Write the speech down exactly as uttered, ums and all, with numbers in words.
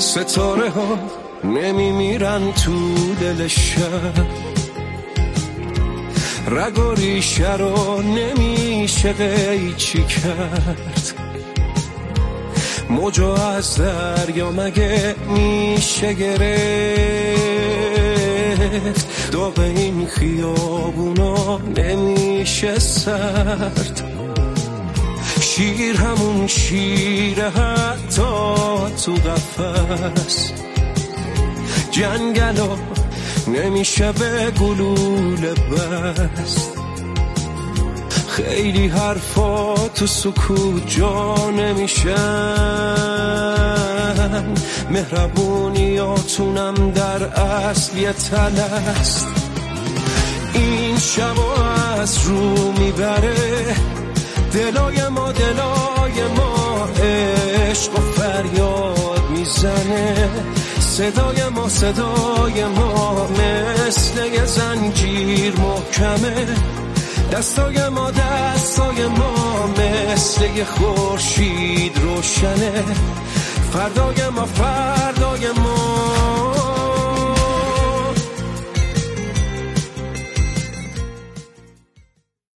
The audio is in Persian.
ستاره ها نمیمیرن تو دل شب، رگ و ریشه رو نمیشه قیچی کرد، موجو از دریا مگه میشه گرفت، داغ این خیابونا نمیشه سرد، شیر همون شیره حتی تو قفس، جنگلا نمیشه به گلوله بست، خیلی حرفا تو سکوت جا نمیشن، مهربونیاتونم در اصل یه تلست، این شبا از رو میبره دلای ما دلای ما، عشق و فریاد میزنه صدای ما صدای ما، مثل یه زنجیر محکمه دستای ما دستای ما، مثل یه خورشید روشنه فردای ما فردای ما.